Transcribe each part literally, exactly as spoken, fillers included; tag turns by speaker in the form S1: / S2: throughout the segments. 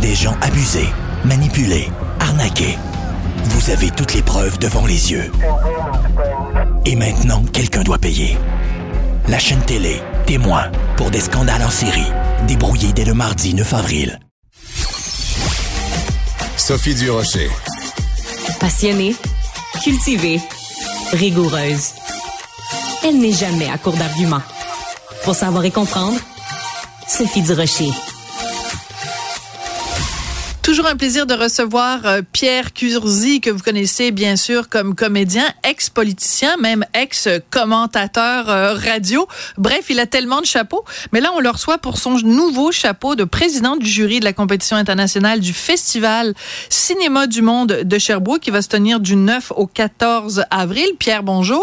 S1: des gens abusés, manipulés, arnaqués. Vous avez toutes les preuves devant les yeux. Et maintenant, quelqu'un doit payer. La chaîne télé, témoin, pour des scandales en série, débrouillés dès le mardi neuf avril.
S2: Sophie Durocher.
S3: Passionnée, cultivée, rigoureuse. Elle n'est jamais à court d'arguments. Pour savoir et comprendre, Sophie Durocher.
S4: Toujours un plaisir de recevoir euh, Pierre Curzi, que vous connaissez bien sûr comme comédien, ex-politicien, même ex-commentateur euh, radio. Bref, il a tellement de chapeaux. Mais là, on le reçoit pour son nouveau chapeau de président du jury de la compétition internationale du Festival Cinéma du Monde de Sherbrooke, qui va se tenir du neuf au quatorze avril. Pierre, bonjour.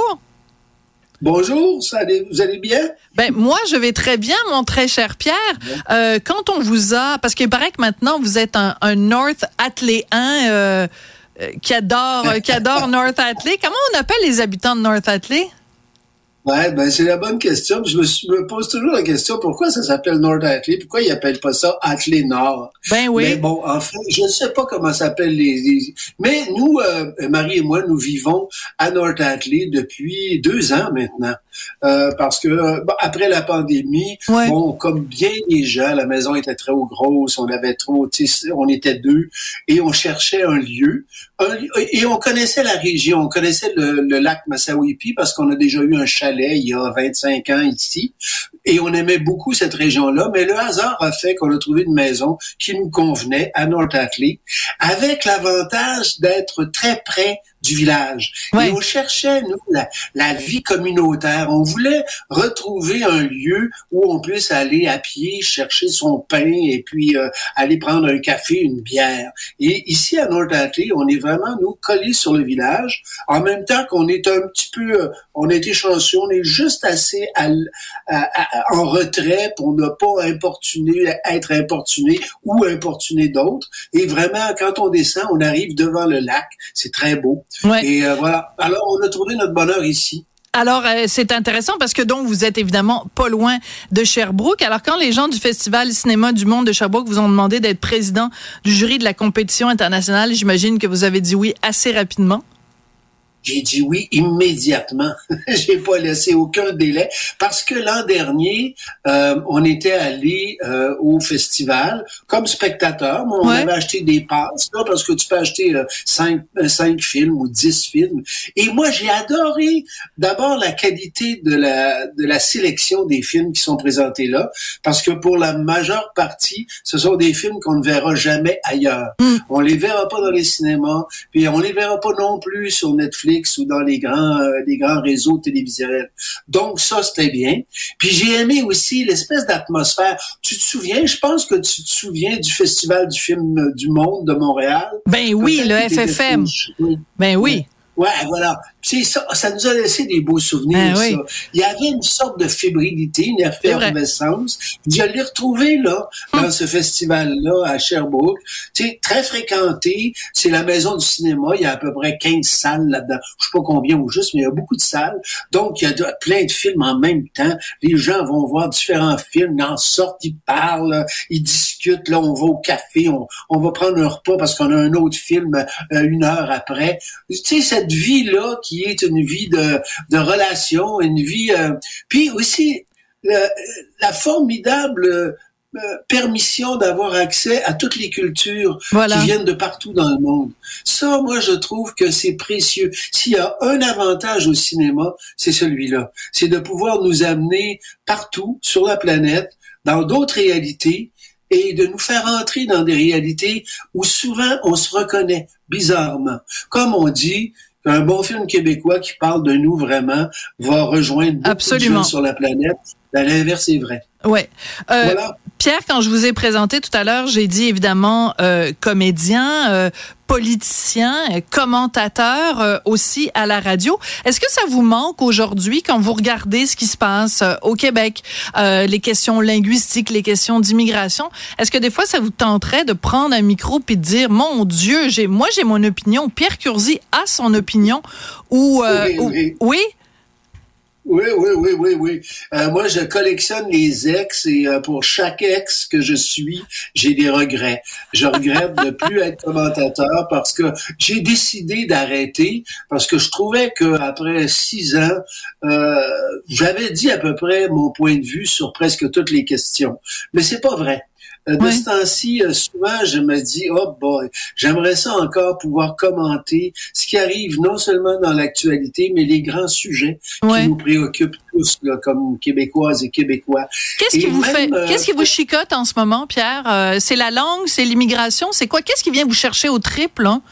S5: Bonjour, ça allez, vous allez bien?
S4: Ben moi, je vais très bien, mon très cher Pierre. Euh, quand on vous a, parce qu'il paraît que maintenant vous êtes un, un North Atléen euh, euh, qui adore, qui adore North Atlé. Comment on appelle les habitants de North Atlé?
S5: Ouais, ben c'est la bonne question. Je me, je me pose toujours la question, pourquoi ça s'appelle North Atlé? Pourquoi ils appellent pas ça Atlé Nord?
S4: Ben oui.
S5: Mais bon, en fait, je ne sais pas comment s'appellent les, les... Mais nous, euh, Marie et moi, nous vivons à North Atlé depuis deux ans maintenant. Euh, parce que euh, bon, après la pandémie, ouais. bon, comme bien des gens, la maison était trop grosse, on avait trop, on était deux, et on cherchait un lieu, un, et on connaissait la région, on connaissait le, le lac Massawippi parce qu'on a déjà eu un chalet il y a vingt-cinq ans ici, et on aimait beaucoup cette région-là, mais le hasard a fait qu'on a trouvé une maison qui nous convenait à North Atlé, avec l'avantage d'être très près du village. Ouais. Et on cherchait, nous, la, la vie communautaire. On voulait retrouver un lieu où on puisse aller à pied, chercher son pain et puis euh, aller prendre un café, une bière. Et ici, à North Atlé, on est vraiment, nous, collés sur le village, en même temps qu'on est un petit peu, euh, on a été chanceux, on est juste assez à, à, à, en retrait pour ne pas importuner, être importuné ou importuner d'autres. Et vraiment, quand on descend, on arrive devant le lac. C'est très beau. Ouais. Et euh, voilà. Alors, on a trouvé notre bonheur ici.
S4: Alors, euh, c'est intéressant parce que donc, vous êtes évidemment pas loin de Sherbrooke. Alors, quand les gens du Festival Cinéma du Monde de Sherbrooke vous ont demandé d'être président du jury de la compétition internationale, j'imagine que vous avez dit oui assez rapidement.
S5: J'ai dit oui immédiatement. J'ai pas laissé aucun délai parce que l'an dernier, euh, on était allé euh, au festival comme spectateur. On ouais. avait acheté des passes là, parce que tu peux acheter euh, cinq, cinq films ou dix films. Et moi, j'ai adoré d'abord la qualité de la de la sélection des films qui sont présentés là, parce que pour la majeure partie, ce sont des films qu'on ne verra jamais ailleurs. Mm. On les verra pas dans les cinémas, puis on les verra pas non plus sur Netflix ou dans les grands euh, les grands réseaux télévisuels. Donc ça, c'était bien. Puis j'ai aimé aussi l'espèce d'atmosphère. Tu te souviens, je pense que tu te souviens du Festival du film du monde de Montréal?
S4: Ben oui, le F F M. Oui. Ben oui.
S5: Ouais, voilà. C'est ça, ça nous a laissé des beaux souvenirs, ah, oui. ça. Il y avait une sorte de fébrilité, une effervescence. Je l'ai retrouvé, là, dans hum. ce festival-là, à Sherbrooke. Tu sais, très fréquenté. C'est la maison du cinéma. Il y a à peu près quinze salles là-dedans. Je sais pas combien au juste, mais il y a beaucoup de salles. Donc, il y a de, plein de films en même temps. Les gens vont voir différents films, ils en sortent, ils parlent, ils discutent. Là, on va au café, on, on va prendre un repas parce qu'on a un autre film euh, une heure après. Tu sais, cette vie-là qui est une vie de, de relations, une vie... Euh, puis aussi, le, la formidable euh, permission d'avoir accès à toutes les cultures voilà. qui viennent de partout dans le monde. Ça, moi, je trouve que c'est précieux. S'il y a un avantage au cinéma, c'est celui-là. C'est de pouvoir nous amener partout sur la planète, dans d'autres réalités, et de nous faire entrer dans des réalités où souvent on se reconnaît bizarrement. Comme on dit... Un bon film québécois qui parle de nous vraiment va rejoindre beaucoup Absolument. de gens sur la planète. Ben, l'inverse est vrai.
S4: Ouais. Euh, voilà. Pierre, quand je vous ai présenté tout à l'heure, j'ai dit évidemment euh, comédien, euh, politicien, euh, commentateur euh, aussi à la radio. Est-ce que ça vous manque aujourd'hui quand vous regardez ce qui se passe euh, au Québec, euh, les questions linguistiques, les questions d'immigration? Est-ce que des fois ça vous tenterait de prendre un micro puis de dire mon Dieu, j'ai moi j'ai mon opinion, Pierre Curzi a son opinion ou euh,
S5: oui,
S4: ou,
S5: oui.
S4: oui?
S5: Oui, oui, oui, oui, oui. Euh, moi, je collectionne les ex et euh, pour chaque ex que je suis, j'ai des regrets. Je regrette de plus être commentateur parce que j'ai décidé d'arrêter parce que je trouvais que après six ans, euh, j'avais dit à peu près mon point de vue sur presque toutes les questions. Mais c'est pas vrai. De oui. ce temps-ci, souvent, je me dis, oh boy, j'aimerais ça encore pouvoir commenter ce qui arrive non seulement dans l'actualité, mais les grands sujets oui. qui nous préoccupent tous, là, comme Québécoises et Québécois.
S4: Qu'est-ce qui vous même, fait, euh, qu'est-ce qui vous chicote en ce moment, Pierre? Euh, c'est la langue, c'est l'immigration, c'est quoi? Qu'est-ce qui vient vous chercher au triple, hein?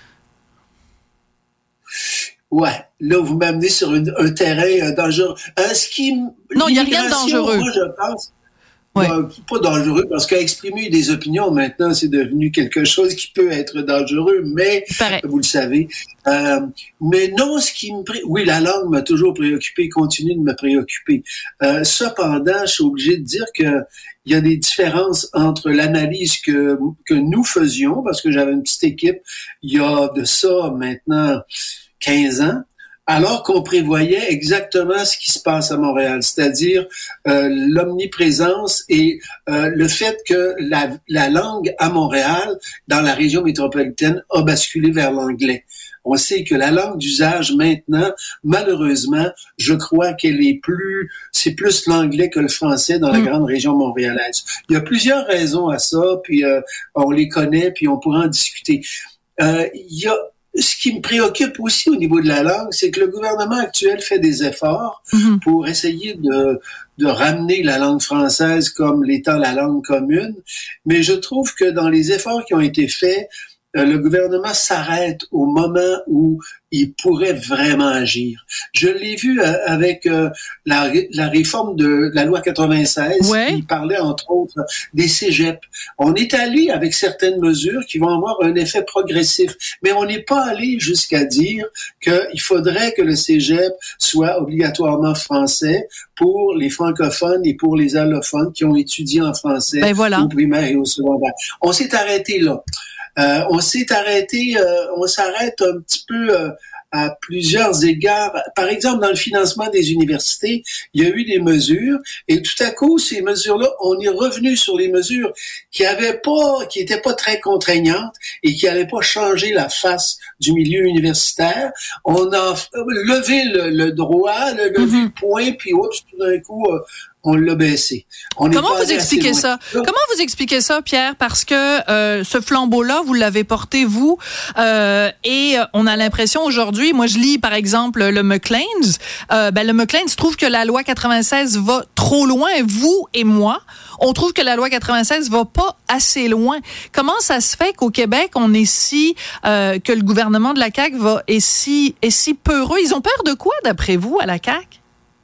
S5: Ouais, là, vous m'amenez sur une, un terrain dangereux. Euh, ce qui,
S4: non, il n'y a rien de dangereux.
S5: Moi, je pense.
S4: Ouais.
S5: Bah, pas dangereux parce qu'exprimer des opinions maintenant c'est devenu quelque chose qui peut être dangereux, mais
S4: Pareil.
S5: vous le savez. Euh, mais non, ce qui me pré... oui, la langue m'a toujours préoccupé, continue de me préoccuper. Euh, cependant, je suis obligé de dire que il y a des différences entre l'analyse que que nous faisions parce que j'avais une petite équipe il y a de ça maintenant quinze ans. Alors qu'on prévoyait exactement ce qui se passe à Montréal, c'est-à-dire euh, l'omniprésence et euh, le fait que la, la langue à Montréal, dans la région métropolitaine, a basculé vers l'anglais. On sait que la langue d'usage maintenant, malheureusement, je crois qu'elle est plus, c'est plus l'anglais que le français dans la mmh. grande région montréalaise. Il y a plusieurs raisons à ça, puis euh, on les connaît, puis on pourra en discuter. Euh, il y a Ce qui me préoccupe aussi au niveau de la langue, c'est que le gouvernement actuel fait des efforts mm-hmm. pour essayer de, de ramener la langue française comme l'étant la langue commune. Mais je trouve que dans les efforts qui ont été faits, le gouvernement s'arrête au moment où il pourrait vraiment agir. Je l'ai vu avec la, la réforme de la loi quatre-vingt-seize, ouais. qui parlait entre autres des cégeps. On est allé avec certaines mesures qui vont avoir un effet progressif, mais on n'est pas allé jusqu'à dire qu'il faudrait que le cégep soit obligatoirement français pour les francophones et pour les allophones qui ont étudié en français
S4: ben voilà.
S5: au primaire et au secondaire. On s'est arrêté là. Euh, on s'est arrêté, euh, on s'arrête un petit peu euh, à plusieurs égards. Par exemple, dans le financement des universités, il y a eu des mesures et tout à coup, ces mesures-là, on est revenu sur les mesures qui avaient pas, qui étaient pas très contraignantes et qui allaient pas changer la face du milieu universitaire. On a levé le, le droit, le, levé mm-hmm. le point, puis oups, tout d'un coup, euh, on l'a baissé. On
S4: Comment vous expliquez ça? Comment vous expliquez ça, Pierre? Parce que euh, ce flambeau-là, vous l'avez porté, vous, euh, et on a l'impression aujourd'hui, moi je lis par exemple le McLean's, euh, ben, le McLean's trouve que la loi quatre-vingt-seize va trop loin, vous et moi, on trouve que la loi quatre-vingt-seize va pas assez loin. Comment ça se fait qu'au Québec, on est si, euh, que le gouvernement de la C A Q va, est si, est si peureux? Ils ont peur de quoi, d'après vous, à la C A Q?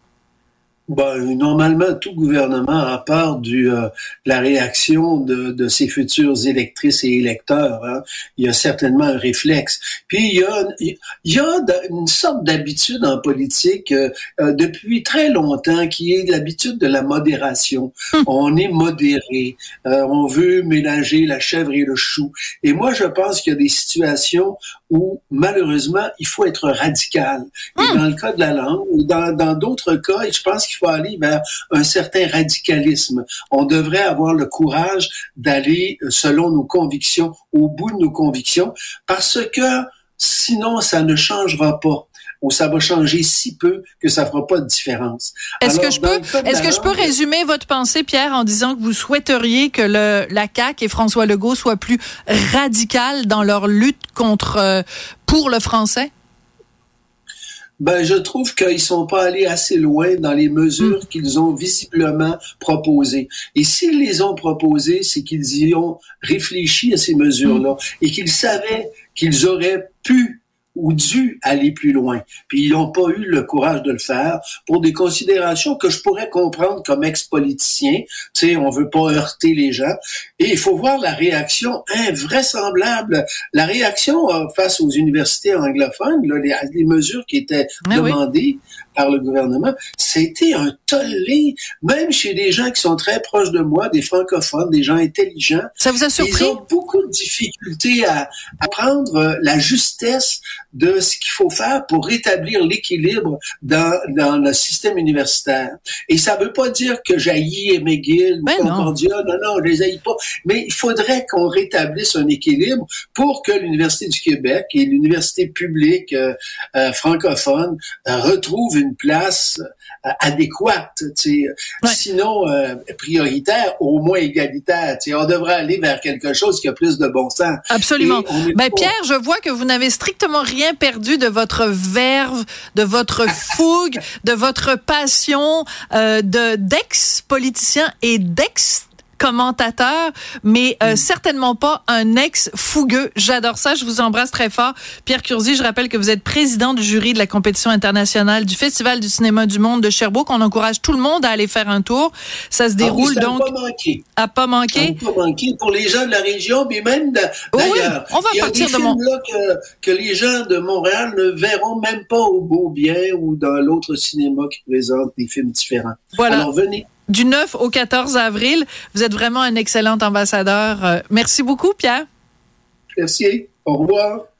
S5: Ben, normalement, tout gouvernement a peur du, euh, de la réaction de, de ses futures électrices et électeurs. Hein. Il y a certainement un réflexe. Puis, il y a, il y a une sorte d'habitude en politique euh, depuis très longtemps qui est l'habitude de la modération. Hum. On est modéré. Euh, on veut mélanger la chèvre et le chou. Et moi, je pense qu'il y a des situations où, malheureusement, il faut être radical. Et hum. dans le cas de la langue, dans, dans d'autres cas, je pense qu'il faut aller vers un certain radicalisme. On devrait avoir le courage d'aller, selon nos convictions, au bout de nos convictions, parce que sinon, ça ne changera pas. Ou ça va changer si peu que ça fera pas de différence.
S4: Est-ce Alors, que je peux, est-ce que langue, je peux résumer votre pensée, Pierre, en disant que vous souhaiteriez que le, la C A Q et François Legault soient plus radicales dans leur lutte contre, euh, pour le français?
S5: Ben, je trouve qu'ils sont pas allés assez loin dans les mesures mmh. qu'ils ont visiblement proposées. Et s'ils les ont proposées, c'est qu'ils y ont réfléchi à ces mesures-là mmh. et qu'ils savaient qu'ils auraient pu ou dû aller plus loin. Puis ils n'ont pas eu le courage de le faire pour des considérations que je pourrais comprendre comme ex-politicien. Tu sais, on veut pas heurter les gens. Et il faut voir la réaction invraisemblable. La réaction euh, face aux universités anglophones, là, les, les mesures qui étaient ah demandées oui. par le gouvernement, c'était un tollé, même chez des gens qui sont très proches de moi, des francophones, des gens intelligents.
S4: Ça vous a surpris?
S5: Ils ont beaucoup de difficultés à, à prendre la justesse de ce qu'il faut faire pour rétablir l'équilibre dans, dans le système universitaire. Et ça veut pas dire que j'haïs McGill ou Concordia, non, non, je les haïs pas. Mais il faudrait qu'on rétablisse un équilibre pour que l'Université du Québec et l'université publique euh, euh, francophone euh, retrouvent une place euh, adéquate, tu sais. Ouais. Sinon euh, prioritaire, au moins égalitaire. Tu sais, on devrait aller vers quelque chose qui a plus de bon sens.
S4: Absolument. Ben pour... Pierre, je vois que vous n'avez strictement rien perdu de votre verve, de votre fougue, de votre passion euh, de d'ex-politicien et d'ex commentateur, mais euh, mmh. certainement pas un ex-fougueux. J'adore ça. Je vous embrasse très fort. Pierre Curzi, je rappelle que vous êtes président du jury de la compétition internationale du Festival du cinéma du monde de Sherbrooke. On encourage tout le monde à aller faire un tour. Ça se déroule ah, donc...
S5: à pas manquer.
S4: À pas manquer.
S5: À pas manquer pour les gens de la région, mais même de, d'ailleurs.
S4: Oui, on va
S5: il y a
S4: partir
S5: des
S4: de
S5: films
S4: mon...
S5: là que, que les gens de Montréal ne verront même pas au Beau-Bien ou dans l'autre cinéma qui présente des films différents.
S4: Voilà.
S5: Alors venez.
S4: Du neuf au quatorze avril. Vous êtes vraiment un excellent ambassadeur. Merci beaucoup, Pierre.
S5: Merci. Au revoir.